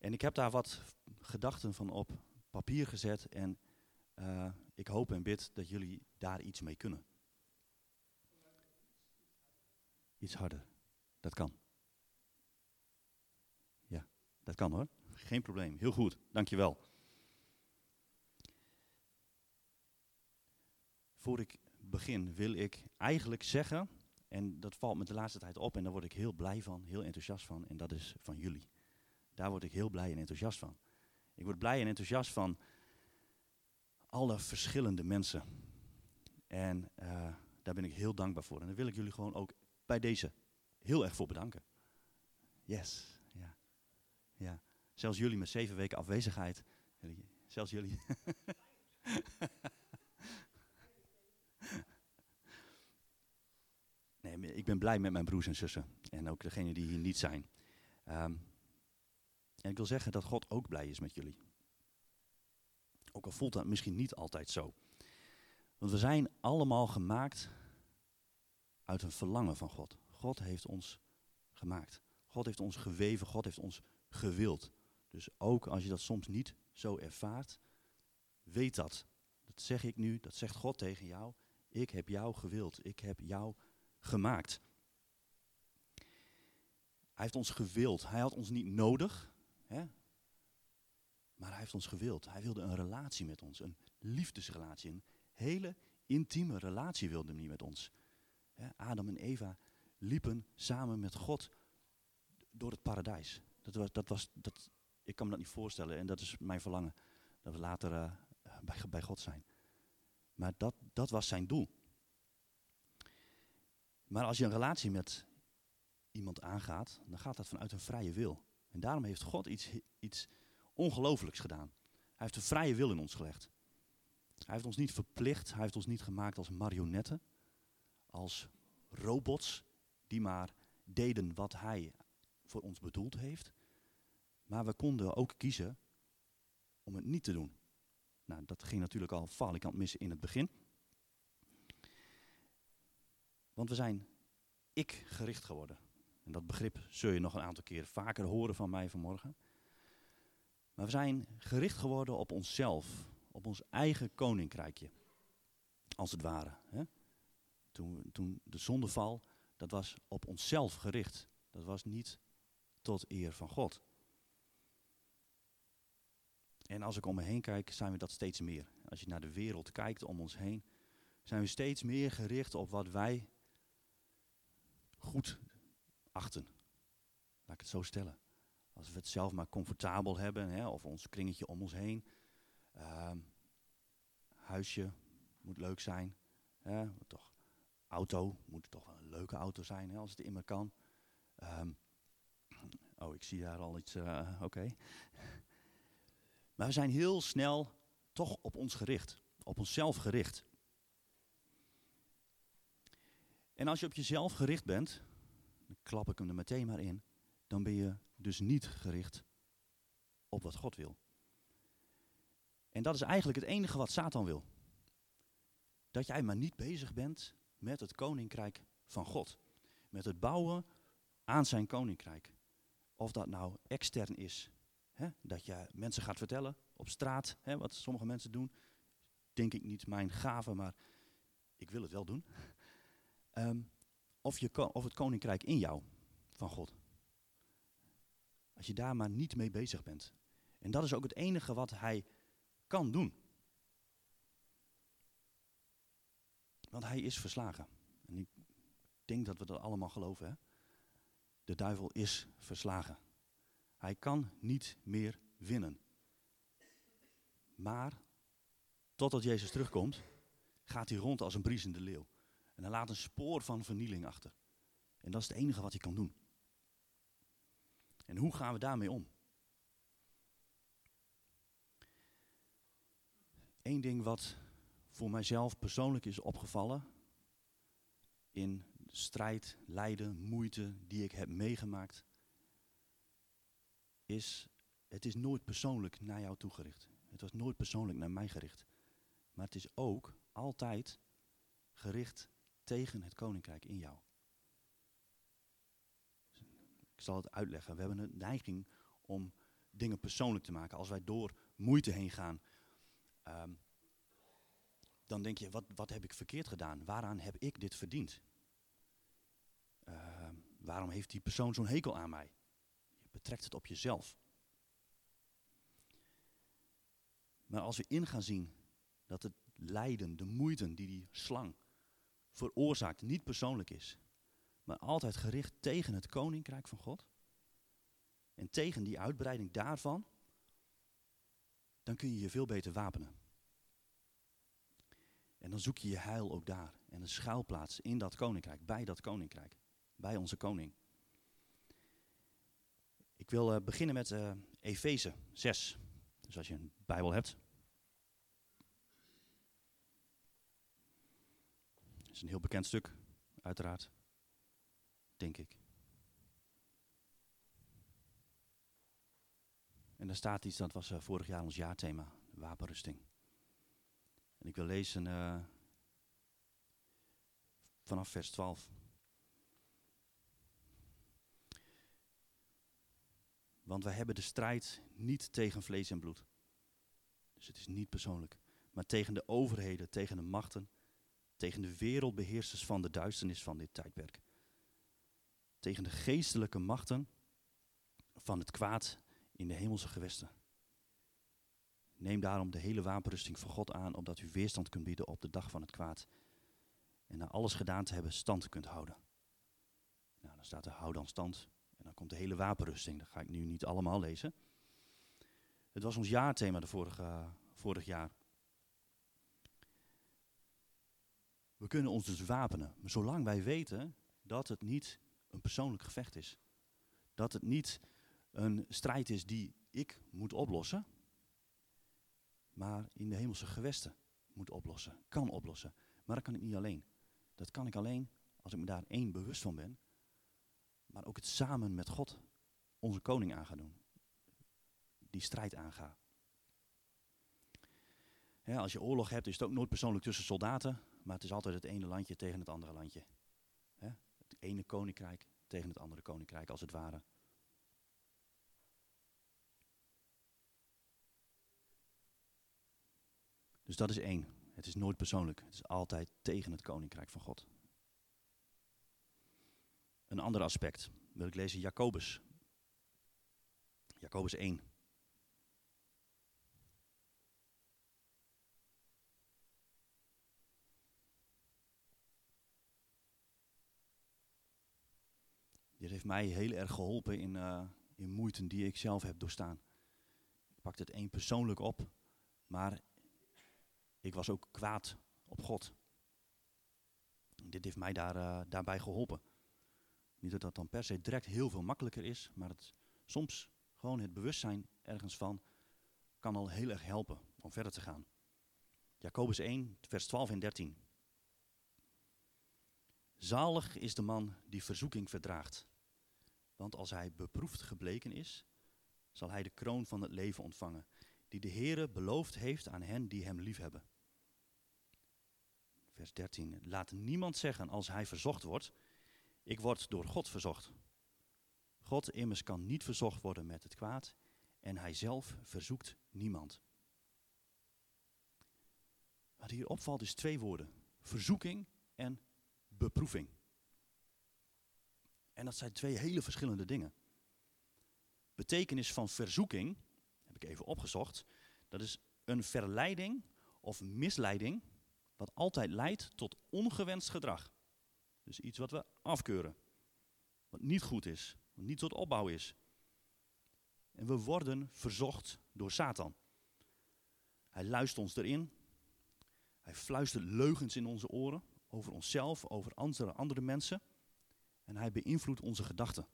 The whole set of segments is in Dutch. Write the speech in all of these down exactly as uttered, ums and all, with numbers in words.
En ik heb daar wat gedachten van op papier gezet en uh, ik hoop en bid dat jullie daar iets mee kunnen. Iets harder. Dat kan. Ja, dat kan hoor. Geen probleem. Heel goed. Dankjewel. Voor ik begin wil ik eigenlijk zeggen, en dat valt me de laatste tijd op en daar word ik heel blij van, heel enthousiast van, en dat is van jullie. Daar word ik heel blij en enthousiast van. Ik word blij en enthousiast van alle verschillende mensen. En uh, daar ben ik heel dankbaar voor. En daar wil ik jullie gewoon ook bij deze heel erg voor bedanken. Yes, ja. ja. Zelfs jullie met zeven weken afwezigheid. Zelfs jullie. Nee, ik ben blij met mijn broers en zussen. En ook degenen die hier niet zijn. Um, en ik wil zeggen dat God ook blij is met jullie. Ook al voelt dat misschien niet altijd zo. Want we zijn allemaal gemaakt uit een verlangen van God. God heeft ons gemaakt. God heeft ons geweven, God heeft ons gewild. Dus ook als je dat soms niet zo ervaart, weet dat. Dat zeg ik nu, dat zegt God tegen jou. Ik heb jou gewild, ik heb jou gemaakt. Hij heeft ons gewild, hij had ons niet nodig, hè? Maar hij heeft ons gewild. Hij wilde een relatie met ons, een liefdesrelatie, een hele intieme relatie wilde hij met ons. Adam en Eva liepen samen met God door het paradijs. Dat was, dat was, dat, ik kan me dat niet voorstellen en dat is mijn verlangen. Dat we later uh, bij, bij God zijn. Maar dat, dat was zijn doel. Maar als je een relatie met iemand aangaat, dan gaat dat vanuit een vrije wil. En daarom heeft God iets, iets ongelooflijks gedaan. Hij heeft een vrije wil in ons gelegd. Hij heeft ons niet verplicht, hij heeft ons niet gemaakt als marionetten. Als robots die maar deden wat hij voor ons bedoeld heeft. Maar we konden ook kiezen om het niet te doen. Nou, dat ging natuurlijk al falikant mis in het begin. Want we zijn ik-gericht geworden. En dat begrip zul je nog een aantal keer vaker horen van mij vanmorgen. Maar we zijn gericht geworden op onszelf, op ons eigen koninkrijkje. Als het ware. Hè? Toen, toen de zondeval, dat was op onszelf gericht. Dat was niet tot eer van God. En als ik om me heen kijk, zijn we dat steeds meer. Als je naar de wereld kijkt om ons heen, zijn we steeds meer gericht op wat wij goed achten. Laat ik het zo stellen. Als we het zelf maar comfortabel hebben, hè, of ons kringetje om ons heen. Uh, huisje moet leuk zijn. Hè, toch, auto moet toch wel een leuke auto zijn, hè, als het immer kan. Um, oh, ik zie daar al iets, uh, oké. Okay. Maar we zijn heel snel toch op ons gericht. Op onszelf gericht. En als je op jezelf gericht bent, dan klap ik hem er meteen maar in. Dan ben je dus niet gericht op wat God wil. En dat is eigenlijk het enige wat Satan wil. Dat jij maar niet bezig bent met het koninkrijk van God. Met het bouwen aan zijn koninkrijk. Of dat nou extern is. Hè? Dat je mensen gaat vertellen op straat. Hè? Wat sommige mensen doen. Denk ik niet mijn gave, maar ik wil het wel doen. Um, of, je, of het koninkrijk in jou van God. Als je daar maar niet mee bezig bent. En dat is ook het enige wat hij kan doen. Want hij is verslagen. En ik denk dat we dat allemaal geloven. Hè? De duivel is verslagen. Hij kan niet meer winnen. Maar, totdat Jezus terugkomt, gaat hij rond als een briesende leeuw. En hij laat een spoor van vernieling achter. En dat is het enige wat hij kan doen. En hoe gaan we daarmee om? Eén ding wat voor mijzelf persoonlijk is opgevallen, in strijd, lijden, moeite die ik heb meegemaakt, is, het is nooit persoonlijk naar jou toegericht. Het was nooit persoonlijk naar mij gericht. Maar het is ook altijd gericht tegen het koninkrijk in jou. Ik zal het uitleggen. We hebben een neiging om dingen persoonlijk te maken. Als wij door moeite heen gaan, um, dan denk je, wat, wat heb ik verkeerd gedaan? Waaraan heb ik dit verdiend? Uh, waarom heeft die persoon zo'n hekel aan mij? Je betrekt het op jezelf. Maar als we in gaan zien dat het lijden, de moeite die die slang veroorzaakt, niet persoonlijk is, maar altijd gericht tegen het koninkrijk van God en tegen die uitbreiding daarvan, dan kun je je veel beter wapenen. En dan zoek je je heil ook daar en een schuilplaats in dat koninkrijk, bij dat koninkrijk, bij onze koning. Ik wil uh, beginnen met uh, Efeze zes. Dus als je een Bijbel hebt. Dat is een heel bekend stuk, uiteraard. Denk ik. En daar staat iets, dat was uh, vorig jaar ons jaarthema, wapenrusting. En ik wil lezen uh, vanaf vers twaalf. Want wij hebben de strijd niet tegen vlees en bloed. Dus het is niet persoonlijk. Maar tegen de overheden, tegen de machten, tegen de wereldbeheersers van de duisternis van dit tijdperk. Tegen de geestelijke machten van het kwaad in de hemelse gewesten. Neem daarom de hele wapenrusting van God aan, opdat u weerstand kunt bieden op de dag van het kwaad. En na alles gedaan te hebben, stand kunt houden. Nou, dan staat er, hou dan stand. En dan komt de hele wapenrusting. Dat ga ik nu niet allemaal lezen. Het was ons jaarthema de vorige, uh, vorig jaar. We kunnen ons dus wapenen, zolang wij weten dat het niet een persoonlijk gevecht is. Dat het niet een strijd is die ik moet oplossen, maar in de hemelse gewesten moet oplossen, kan oplossen. Maar dat kan ik niet alleen. Dat kan ik alleen als ik me daar één bewust van ben, maar ook het samen met God, onze koning, aan ga doen. Die strijd aanga. Ja, als je oorlog hebt, is het ook nooit persoonlijk tussen soldaten, maar het is altijd het ene landje tegen het andere landje. Ja, het ene koninkrijk tegen het andere koninkrijk, als het ware. Dus dat is één. Het is nooit persoonlijk. Het is altijd tegen het koninkrijk van God. Een ander aspect wil ik lezen, Jacobus. Jacobus één. Dit heeft mij heel erg geholpen in, uh, in moeiten die ik zelf heb doorstaan. Ik pakte het één persoonlijk op, maar ik was ook kwaad op God. Dit heeft mij daar, uh, daarbij geholpen. Niet dat dat dan per se direct heel veel makkelijker is, maar het, soms gewoon het bewustzijn ergens van kan al heel erg helpen om verder te gaan. Jacobus één, vers twaalf en dertien. Zalig is de man die verzoeking verdraagt. Want als hij beproefd gebleken is, zal hij de kroon van het leven ontvangen, die de Heere beloofd heeft aan hen die hem liefhebben. Vers dertien. Laat niemand zeggen als hij verzocht wordt, ik word door God verzocht. God immers kan niet verzocht worden met het kwaad en hij zelf verzoekt niemand. Wat hier opvalt is twee woorden. Verzoeking en beproeving. En dat zijn twee hele verschillende dingen. Betekenis van verzoeking, heb ik even opgezocht, dat is een verleiding of misleiding wat altijd leidt tot ongewenst gedrag. Dus iets wat we afkeuren, wat niet goed is, wat niet tot opbouw is. En we worden verzocht door Satan. Hij luistert ons erin, hij fluistert leugens in onze oren, over onszelf, over andere, andere mensen. En hij beïnvloedt onze gedachten.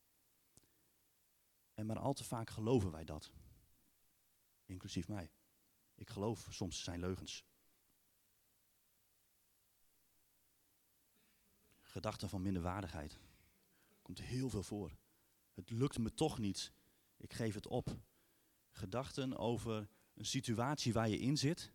En maar al te vaak geloven wij dat. Inclusief mij. Ik geloof soms zijn leugens. Gedachten van minderwaardigheid. Komt heel veel voor. Het lukt me toch niet. Ik geef het op. Gedachten over een situatie waar je in zit.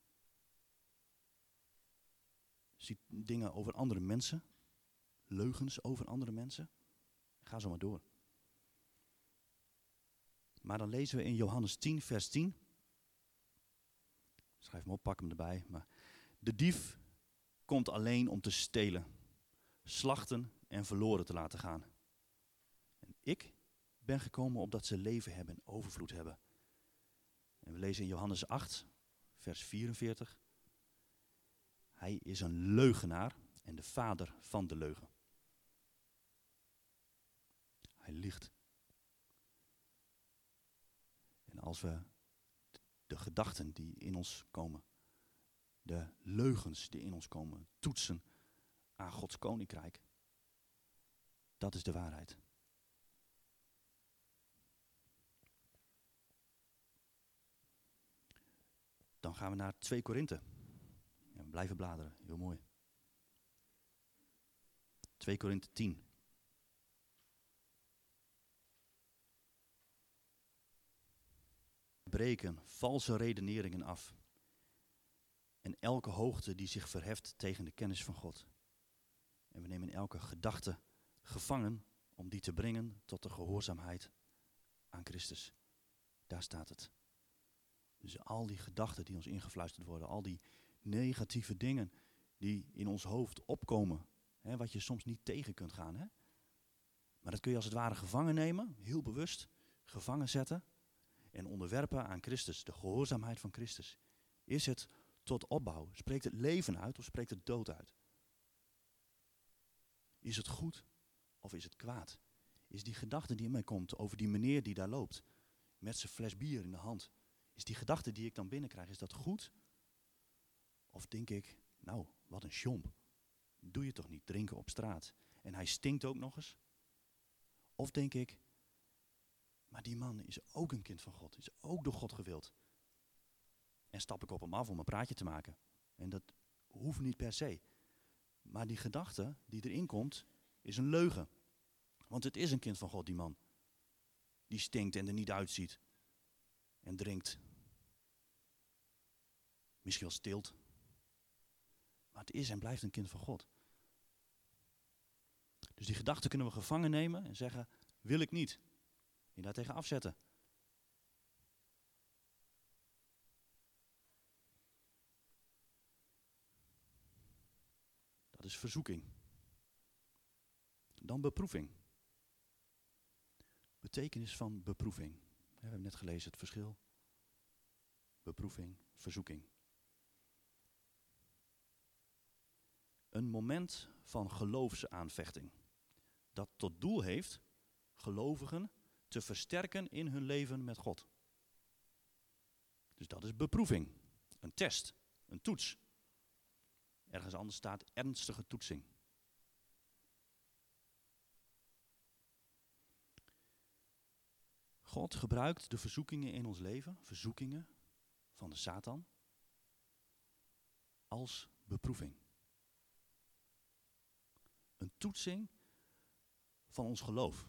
Dingen over andere mensen. Leugens over andere mensen. Ga zo maar door. Maar dan lezen we in Johannes tien, vers tien. Schrijf hem op, pak hem erbij. Maar de dief komt alleen om te stelen, slachten en verloren te laten gaan. En ik ben gekomen opdat ze leven hebben en overvloed hebben. En we lezen in Johannes acht, vers vierenveertig. Hij is een leugenaar en de vader van de leugen. Hij liegt. En als we de gedachten die in ons komen, de leugens die in ons komen, toetsen aan Gods koninkrijk, dat is de waarheid. Dan gaan we naar twee Korinthe. Ja, we blijven bladeren, heel mooi. twee Korinthe tien. Breken valse redeneringen af en elke hoogte die zich verheft tegen de kennis van God. En we nemen elke gedachte gevangen om die te brengen tot de gehoorzaamheid aan Christus. Daar staat het. Dus al die gedachten die ons ingefluisterd worden, al die negatieve dingen die in ons hoofd opkomen, hè, wat je soms niet tegen kunt gaan. Hè? Maar dat kun je als het ware gevangen nemen, heel bewust gevangen zetten en onderwerpen aan Christus, de gehoorzaamheid van Christus. Is het tot opbouw? Spreekt het leven uit of spreekt het dood uit? Is het goed of is het kwaad? Is die gedachte die in mij komt over die meneer die daar loopt, met zijn fles bier in de hand, is die gedachte die ik dan binnenkrijg, is dat goed? Of denk ik, nou, wat een sjomp. Doe je toch niet, drinken op straat. En hij stinkt ook nog eens. Of denk ik, maar die man is ook een kind van God, is ook door God gewild. En stap ik op hem af om een praatje te maken. En dat hoeft niet per se. Maar die gedachte die erin komt, is een leugen. Want het is een kind van God, die man. Die stinkt en er niet uitziet. En drinkt. Misschien wel stilt. Maar het is en blijft een kind van God. Dus die gedachte kunnen we gevangen nemen en zeggen, wil ik niet. En daar tegen afzetten. Dat is verzoeking. Dan beproeving. Betekenis van beproeving. We hebben net gelezen het verschil. Beproeving, verzoeking. Een moment van geloofsaanvechting. Dat tot doel heeft gelovigen te versterken in hun leven met God. Dus dat is beproeving. Een test, een toets. Ergens anders staat ernstige toetsing. God gebruikt de verzoekingen in ons leven, verzoekingen van de Satan, als beproeving. Een toetsing van ons geloof.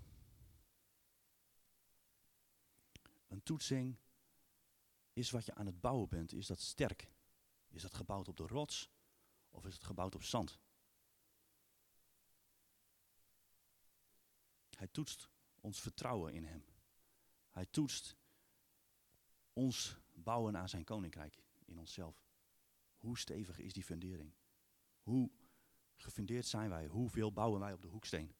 Een toetsing is wat je aan het bouwen bent. Is dat sterk? Is dat gebouwd op de rots of is het gebouwd op zand? Hij toetst ons vertrouwen in hem. Hij toetst ons bouwen aan zijn koninkrijk in onszelf. Hoe stevig is die fundering? Hoe gefundeerd zijn wij? Hoeveel bouwen wij op de hoeksteen?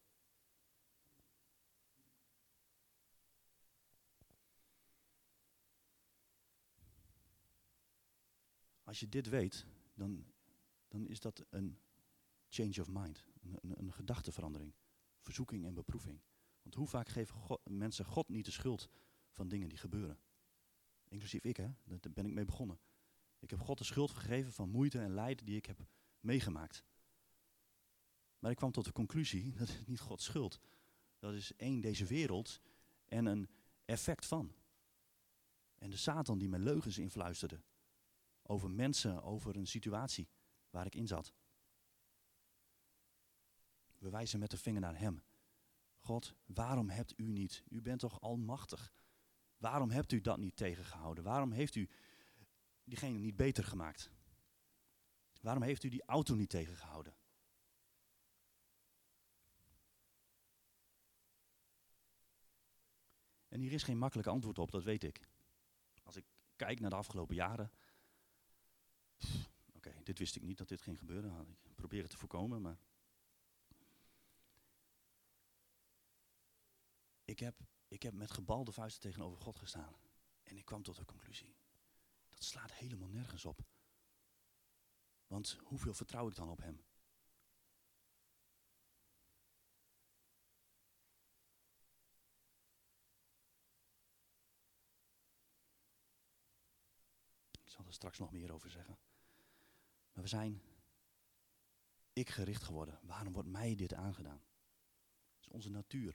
Als je dit weet, dan, dan is dat een change of mind. Een, een, een gedachteverandering. Verzoeking en beproeving. Want hoe vaak geven God, mensen God niet de schuld van dingen die gebeuren? Inclusief ik, hè? Daar ben ik mee begonnen. Ik heb God de schuld gegeven van moeite en lijden die ik heb meegemaakt. Maar ik kwam tot de conclusie, dat is niet Gods schuld. Dat is één, deze wereld en een effect van. En de Satan die me leugens influisterde. Over mensen, over een situatie waar ik in zat. We wijzen met de vinger naar hem. God, waarom hebt u niet? U bent toch almachtig? Waarom hebt u dat niet tegengehouden? Waarom heeft u diegene niet beter gemaakt? Waarom heeft u die auto niet tegengehouden? En hier is geen makkelijk antwoord op, dat weet ik. Als ik kijk naar de afgelopen jaren. Oké, okay, dit wist ik niet dat dit ging gebeuren. Ik probeer het te voorkomen, maar. Ik heb, ik heb met gebalde vuisten tegenover God gestaan. En ik kwam tot de conclusie. Dat slaat helemaal nergens op. Want hoeveel vertrouw ik dan op hem? Ik zal er straks nog meer over zeggen. Maar we zijn ik gericht geworden. Waarom wordt mij dit aangedaan? Het is onze natuur.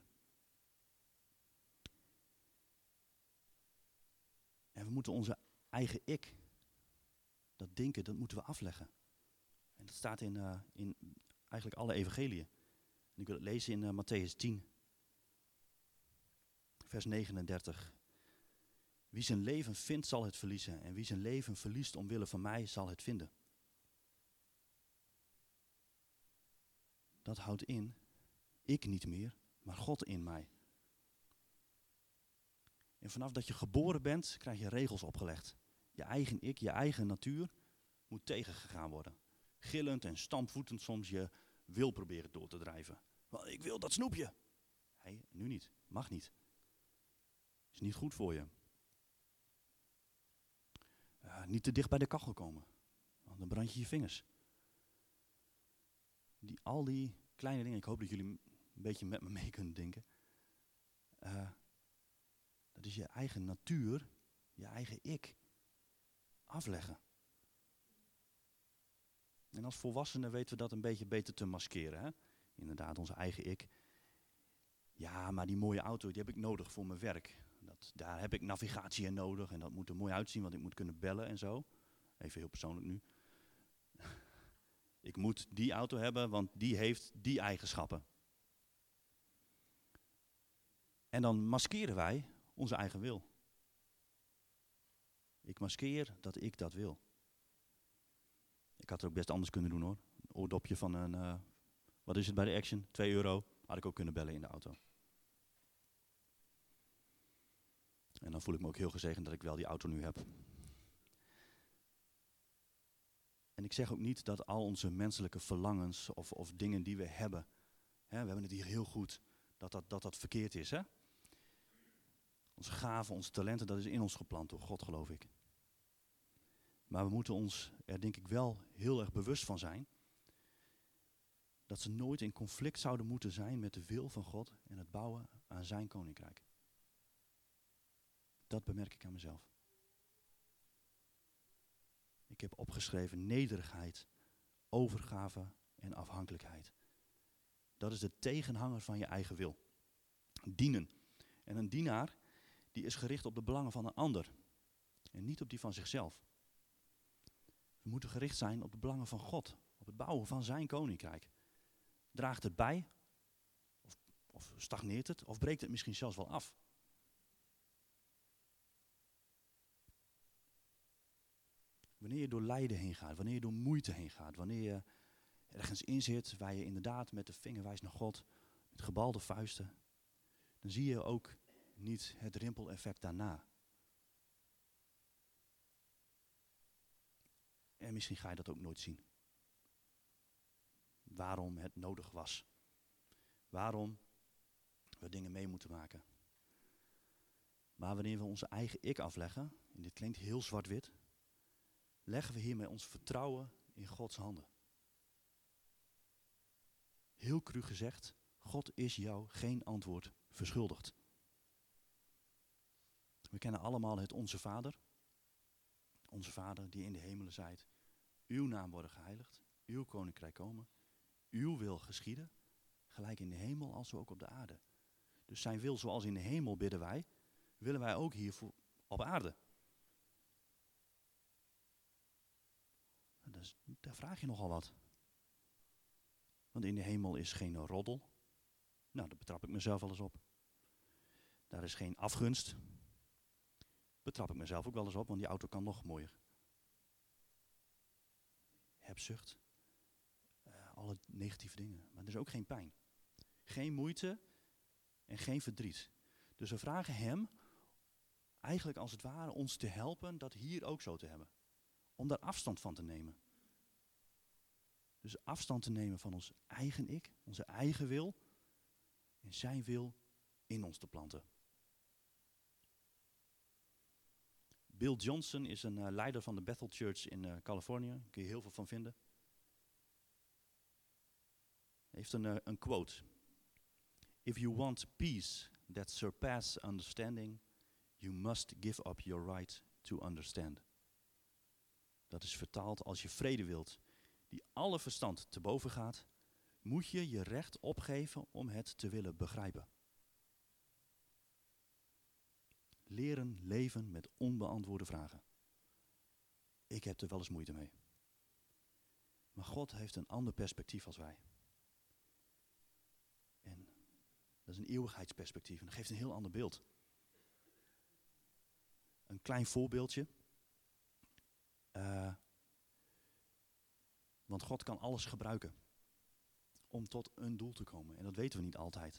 En we moeten onze eigen ik, dat denken, dat moeten we afleggen. En dat staat in, uh, in eigenlijk alle evangeliën. En ik wil het lezen in uh, Matthäus tien, vers negenendertig. Wie zijn leven vindt, zal het verliezen. En wie zijn leven verliest omwille van mij, zal het vinden. Dat houdt in, ik niet meer, maar God in mij. En vanaf dat je geboren bent, krijg je regels opgelegd. Je eigen ik, je eigen natuur moet tegengegaan worden. Gillend en stampvoetend soms je wil proberen door te drijven. Wel, ik wil dat snoepje. Nee, nu niet. Mag niet. Is niet goed voor je. Uh, niet te dicht bij de kachel komen. Want dan brand je je vingers. Die, al die kleine dingen, ik hoop dat jullie een beetje met me mee kunnen denken. Uh, dat is je eigen natuur, je eigen ik, afleggen. En als volwassenen weten we dat een beetje beter te maskeren. Hè? Inderdaad, onze eigen ik. Ja, maar die mooie auto, die heb ik nodig voor mijn werk. Dat, daar heb ik navigatie in nodig en dat moet er mooi uitzien, want ik moet kunnen bellen en zo. Even heel persoonlijk nu. Ik moet die auto hebben, want die heeft die eigenschappen. En dan maskeren wij onze eigen wil. Ik maskeer dat ik dat wil. Ik had het ook best anders kunnen doen hoor. Een oordopje van een, uh, wat is het bij de Action? twee euro. Had ik ook kunnen bellen in de auto. En dan voel ik me ook heel gezegend dat ik wel die auto nu heb. En ik zeg ook niet dat al onze menselijke verlangens of, of dingen die we hebben, hè, we hebben het hier heel goed, dat dat, dat, dat verkeerd is. Hè? Onze gaven, onze talenten, dat is in ons geplant door God, geloof ik. Maar we moeten ons er denk ik wel heel erg bewust van zijn dat ze nooit in conflict zouden moeten zijn met de wil van God en het bouwen aan zijn koninkrijk. Dat bemerk ik aan mezelf. Ik heb opgeschreven nederigheid, overgave en afhankelijkheid. Dat is de tegenhanger van je eigen wil. Dienen. En een dienaar die is gericht op de belangen van een ander en niet op die van zichzelf. We moeten gericht zijn op de belangen van God, op het bouwen van zijn koninkrijk. Draagt het bij, of, of stagneert het, of breekt het misschien zelfs wel af? Wanneer je door lijden heen gaat, wanneer je door moeite heen gaat, wanneer je ergens in zit waar je inderdaad met de vinger wijst naar God, met gebalde vuisten, dan zie je ook niet het rimpeleffect daarna. En misschien ga je dat ook nooit zien. Waarom het nodig was. Waarom we dingen mee moeten maken. Maar wanneer we onze eigen ik afleggen, en dit klinkt heel zwart-wit, leggen we hiermee ons vertrouwen in Gods handen. Heel cru gezegd, God is jou geen antwoord verschuldigd. We kennen allemaal het Onze Vader. Onze Vader die in de hemelen zijt. Uw naam worden geheiligd. Uw koninkrijk komen. Uw wil geschieden. Gelijk in de hemel als ook op de aarde. Dus zijn wil zoals in de hemel bidden wij. Willen wij ook hier voor, op aarde. Dus, daar vraag je nogal wat. Want in de hemel is geen roddel. Nou, daar betrap ik mezelf wel eens op. Daar is geen afgunst. Betrap ik mezelf ook wel eens op, want die auto kan nog mooier. Hebzucht. Uh, alle negatieve dingen. Maar er is ook geen pijn. Geen moeite en geen verdriet. Dus we vragen hem eigenlijk als het ware ons te helpen dat hier ook zo te hebben. Om daar afstand van te nemen. Dus afstand te nemen van ons eigen ik, onze eigen wil. En zijn wil in ons te planten. Bill Johnson is een uh, leider van de Bethel Church in uh, Californië. Daar kun je heel veel van vinden. Hij heeft een, uh, een quote. If you want peace that surpasses understanding, you must give up your right to understand. Dat is vertaald: als je vrede wilt die alle verstand te boven gaat, moet je je recht opgeven om het te willen begrijpen. Leren leven met onbeantwoorde vragen. Ik heb er wel eens moeite mee. Maar God heeft een ander perspectief als wij. En dat is een eeuwigheidsperspectief en dat geeft een heel ander beeld. Een klein voorbeeldje. Uh, want God kan alles gebruiken om tot een doel te komen. En dat weten we niet altijd.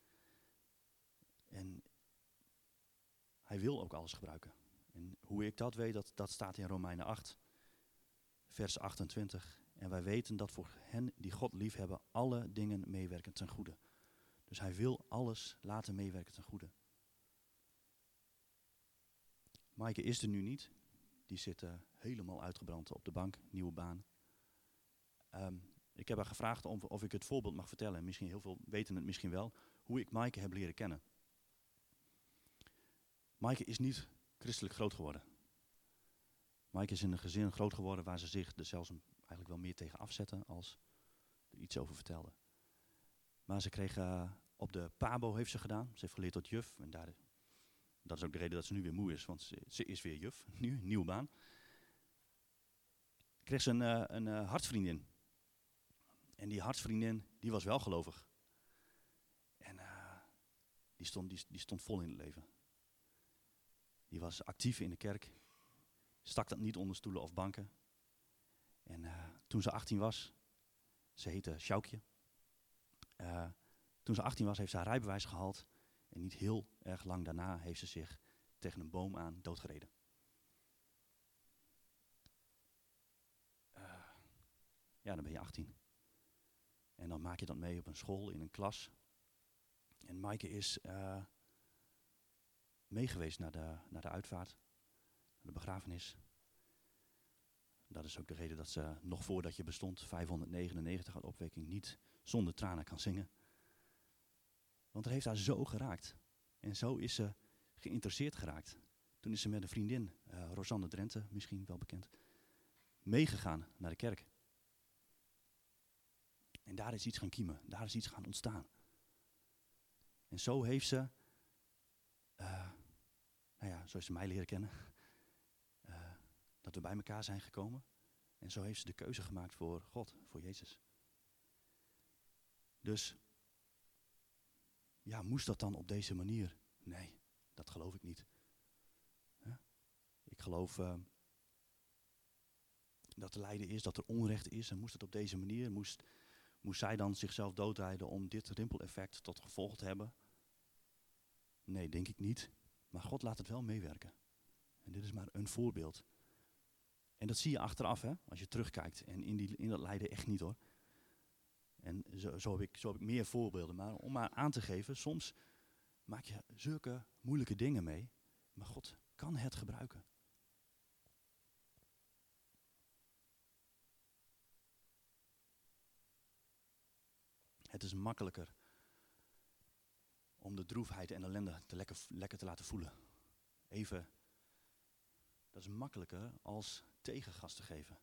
En hij wil ook alles gebruiken. En hoe ik dat weet, dat, dat staat in Romeinen acht, vers achtentwintig. En wij weten dat voor hen die God lief hebben, alle dingen meewerken ten goede. Dus hij wil alles laten meewerken ten goede. Maaike is er nu niet. Die zit uh, helemaal uitgebrand op de bank, nieuwe baan. Um, ik heb haar gevraagd of, of ik het voorbeeld mag vertellen. Misschien heel veel weten het misschien wel. Hoe ik Maaike heb leren kennen. Maaike is niet christelijk groot geworden. Maaike is in een gezin groot geworden waar ze zich er zelfs een, eigenlijk wel meer tegen afzetten als er iets over vertelde. Maar ze kreeg uh, op de Pabo heeft ze gedaan. Ze heeft geleerd tot juf. En daar, dat is ook de reden dat ze nu weer moe is, want ze, ze is weer juf. Nu, een nieuwe baan. Kreeg ze een, uh, een uh, hartsvriendin. En die hartsvriendin, die was wel gelovig. En uh, die, stond, die, die stond vol in het leven. Die was actief in de kerk. Stak dat niet onder stoelen of banken. En uh, toen ze achttien was, ze heette Sjoukje. Uh, toen ze achttien was, heeft ze haar rijbewijs gehaald. En niet heel erg lang daarna heeft ze zich tegen een boom aan doodgereden. Uh, ja, dan ben je achttien. En dan maak je dat mee op een school, in een klas. En Maaike is uh, meegeweest naar de, naar de uitvaart, naar de begrafenis. Dat is ook de reden dat ze nog voordat je bestond, vijfhonderdnegenennegentig uit opwekking, niet zonder tranen kan zingen. Want het heeft haar zo geraakt. En zo is ze geïnteresseerd geraakt. Toen is ze met een vriendin, uh, Rosanne Drenthe, misschien wel bekend, meegegaan naar de kerk. En daar is iets gaan kiemen, daar is iets gaan ontstaan. En zo heeft ze, uh, nou ja, zo is ze mij leren kennen, uh, dat we bij elkaar zijn gekomen. En zo heeft ze de keuze gemaakt voor God, voor Jezus. Dus, ja, moest dat dan op deze manier? Nee, dat geloof ik niet. Ja? Ik geloof uh, dat er lijden is, dat er onrecht is. En moest het op deze manier, moest, moest zij dan zichzelf doodrijden om dit rimpeleffect tot gevolg te hebben? Nee, denk ik niet. Maar God laat het wel meewerken. En dit is maar een voorbeeld. En dat zie je achteraf, hè, als je terugkijkt. En in, die, in dat lijden echt niet, hoor. En zo, zo, heb ik, zo heb ik meer voorbeelden. Maar om maar aan te geven, soms maak je zulke moeilijke dingen mee. Maar God kan het gebruiken. Het is makkelijker om de droefheid en ellende te lekker, lekker te laten voelen. Even, dat is makkelijker als tegengas te geven.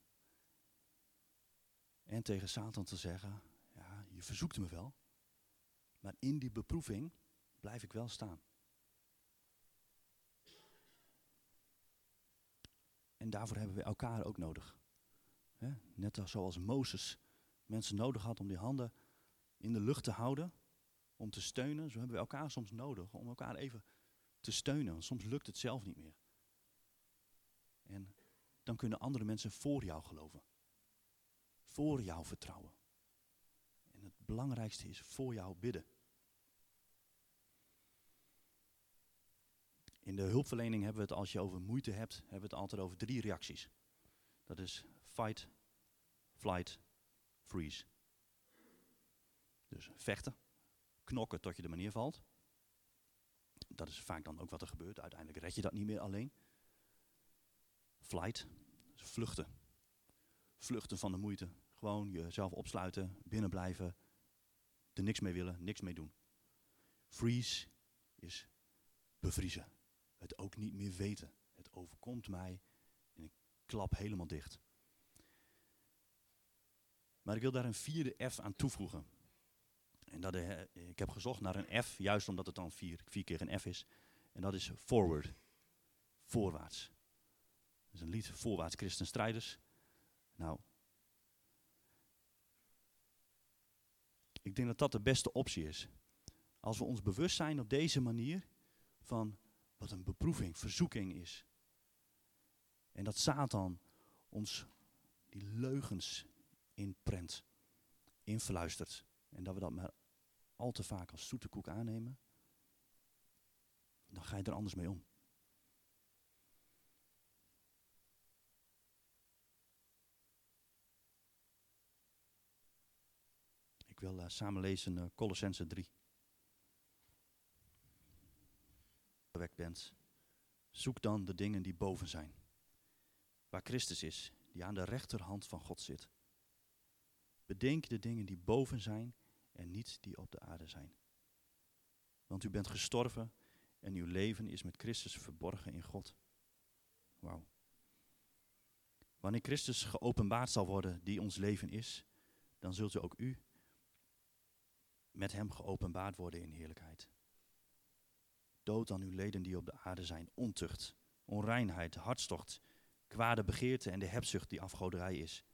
En tegen Satan te zeggen, ja, je verzoekt me wel, maar in die beproeving blijf ik wel staan. En daarvoor hebben we elkaar ook nodig. He? Net zoals Mozes mensen nodig had om die handen in de lucht te houden, om te steunen. Zo hebben we elkaar soms nodig om elkaar even te steunen. Want soms lukt het zelf niet meer. En dan kunnen andere mensen voor jou geloven. Voor jou vertrouwen. En het belangrijkste is voor jou bidden. In de hulpverlening hebben we het, als je over moeite hebt, hebben we het altijd over drie reacties. Dat is fight, flight, freeze. Dus vechten, knokken tot je de manier valt. Dat is vaak dan ook wat er gebeurt. Uiteindelijk red je dat niet meer alleen. Flight, dus vluchten. Vluchten van de moeite. Gewoon jezelf opsluiten, binnen blijven, er niks mee willen, niks mee doen. Freeze is bevriezen. Het ook niet meer weten. Het overkomt mij en ik klap helemaal dicht. Maar ik wil daar een vierde F aan toevoegen. En dat, uh, ik heb gezocht naar een F, juist omdat het dan vier, vier keer een F is. En dat is forward. Voorwaarts. Dat is een lied, Voorwaarts Christenstrijders. Nou, ik denk dat dat de beste optie is. Als we ons bewust zijn op deze manier van wat een beproeving, verzoeking is. En dat Satan ons die leugens inprent, influistert. En dat we dat maar al te vaak als zoete koek aannemen. Dan ga je er anders mee om. Ik wil uh, samen lezen uh, Colossenzen drie. Gewekt bent, zoek dan de dingen die boven zijn. Waar Christus is, die aan de rechterhand van God zit. Bedenk de dingen die boven zijn en niet die op de aarde zijn. Want u bent gestorven en uw leven is met Christus verborgen in God. Wauw. Wanneer Christus geopenbaard zal worden, die ons leven is, dan zult u ook u met hem geopenbaard worden in heerlijkheid. Dood aan uw leden die op de aarde zijn, ontucht, onreinheid, hartstocht, kwade begeerte en de hebzucht die afgoderij is.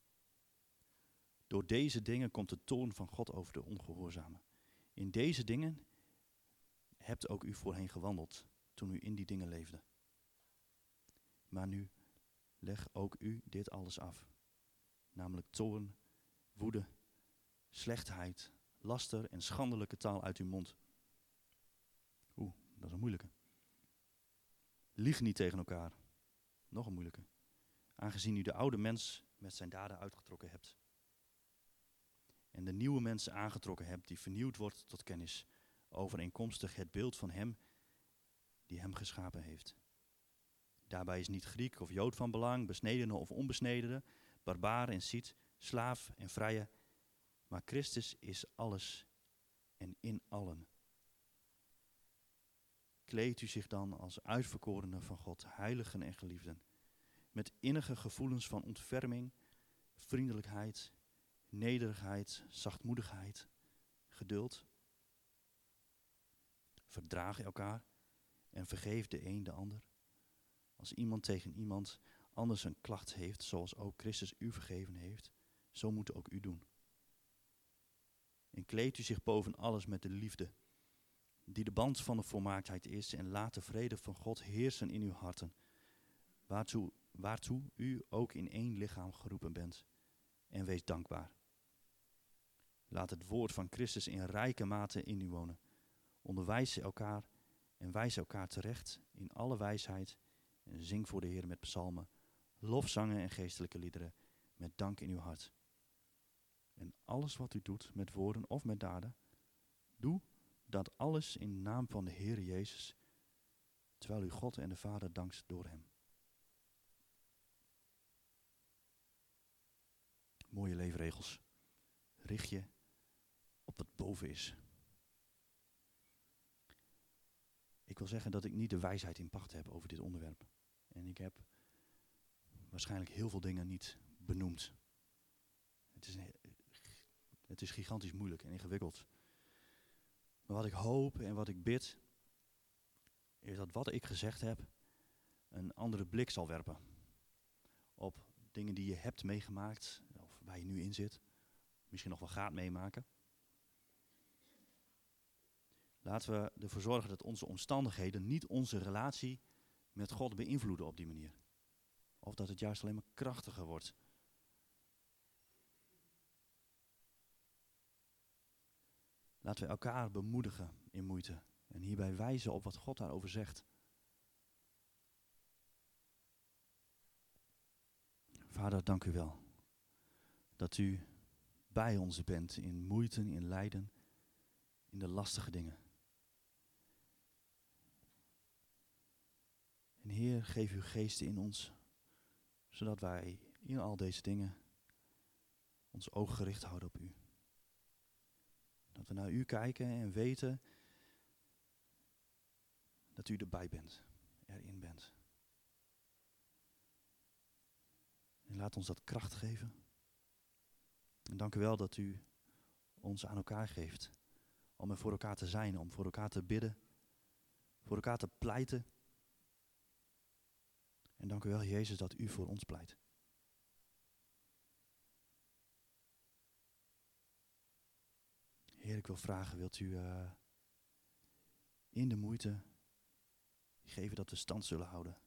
Door deze dingen komt de toorn van God over de ongehoorzamen. In deze dingen hebt ook u voorheen gewandeld, toen u in die dingen leefde. Maar nu leg ook u dit alles af, namelijk toorn, woede, slechtheid, laster en schandelijke taal uit uw mond. Oeh, dat is een moeilijke. Lieg niet tegen elkaar. Nog een moeilijke. Aangezien u de oude mens met zijn daden uitgetrokken hebt. En de nieuwe mens aangetrokken hebt die vernieuwd wordt tot kennis. Overeenkomstig het beeld van hem die hem geschapen heeft. Daarbij is niet Griek of Jood van belang, besnedene of onbesnedene, barbaar en Siet, slaaf en vrije. Maar Christus is alles en in allen. Kleedt u zich dan als uitverkorenen van God, heiligen en geliefden, met innige gevoelens van ontferming, vriendelijkheid, nederigheid, zachtmoedigheid, geduld. Verdraag elkaar en vergeef de een de ander. Als iemand tegen iemand anders een klacht heeft, zoals ook Christus u vergeven heeft, zo moet ook u doen. En kleedt u zich boven alles met de liefde, die de band van de volmaaktheid is, en laat de vrede van God heersen in uw harten, waartoe, waartoe u ook in één lichaam geroepen bent, en wees dankbaar. Laat het woord van Christus in rijke mate in u wonen. Onderwijs elkaar en wijs elkaar terecht in alle wijsheid en zing voor de Heer met psalmen, lofzangen en geestelijke liederen, met dank in uw hart. En alles wat u doet met woorden of met daden, doe dat alles in naam van de Heer Jezus, terwijl u God en de Vader dankt door hem. Mooie leefregels. Richt je op wat boven is. Ik wil zeggen dat ik niet de wijsheid in pacht heb over dit onderwerp. En ik heb waarschijnlijk heel veel dingen niet benoemd. Het is, een, het is gigantisch moeilijk en ingewikkeld. Maar wat ik hoop en wat ik bid, is dat wat ik gezegd heb een andere blik zal werpen. Op dingen die je hebt meegemaakt, of waar je nu in zit. Misschien nog wel gaat meemaken. Laten we ervoor zorgen dat onze omstandigheden niet onze relatie met God beïnvloeden op die manier. Of dat het juist alleen maar krachtiger wordt. Laten we elkaar bemoedigen in moeite. En hierbij wijzen op wat God daarover zegt. Vader, dank u wel dat u bij ons bent in moeite, in lijden, in de lastige dingen. En Heer, geef uw geest in ons, zodat wij in al deze dingen ons oog gericht houden op u. Dat we naar u kijken en weten dat u erbij bent, erin bent. En laat ons dat kracht geven. En dank u wel dat u ons aan elkaar geeft. Om er voor elkaar te zijn, om voor elkaar te bidden. Voor elkaar te pleiten. En dank u wel, Jezus, dat u voor ons pleit. Heer, ik wil vragen, wilt u uh, in de moeite geven dat we stand zullen houden?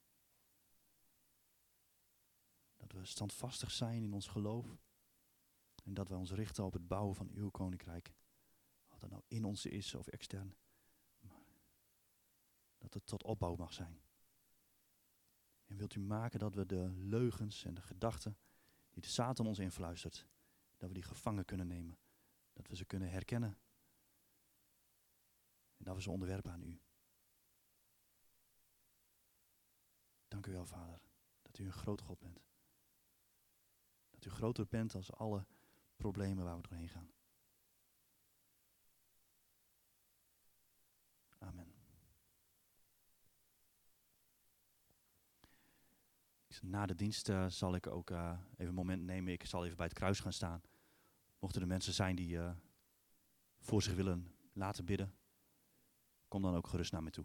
Dat we standvastig zijn in ons geloof. En dat we ons richten op het bouwen van uw koninkrijk. Wat dat nou in ons is of extern. Maar dat het tot opbouw mag zijn. En wilt u maken dat we de leugens en de gedachten die de Satan ons influistert, dat we die gevangen kunnen nemen. Dat we ze kunnen herkennen. En dat we ze onderwerpen aan u. Dank u wel, Vader, dat u een grote God bent. Dat u groter bent dan alle problemen waar we doorheen gaan. Amen. Na de dienst uh, zal ik ook uh, even een moment nemen. Ik zal even bij het kruis gaan staan. Mochten er mensen zijn die uh, voor zich willen laten bidden, kom dan ook gerust naar me toe.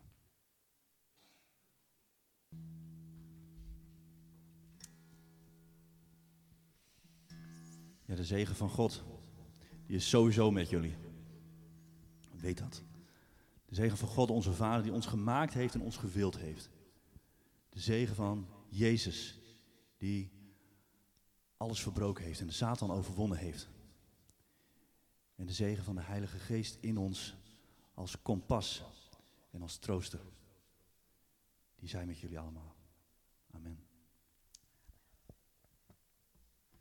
Ja, de zegen van God, die is sowieso met jullie. Weet dat. De zegen van God, onze Vader, die ons gemaakt heeft en ons gewild heeft. De zegen van Jezus, die alles verbroken heeft en de Satan overwonnen heeft. En de zegen van de Heilige Geest in ons als kompas en als trooster. Die zijn met jullie allemaal. Amen.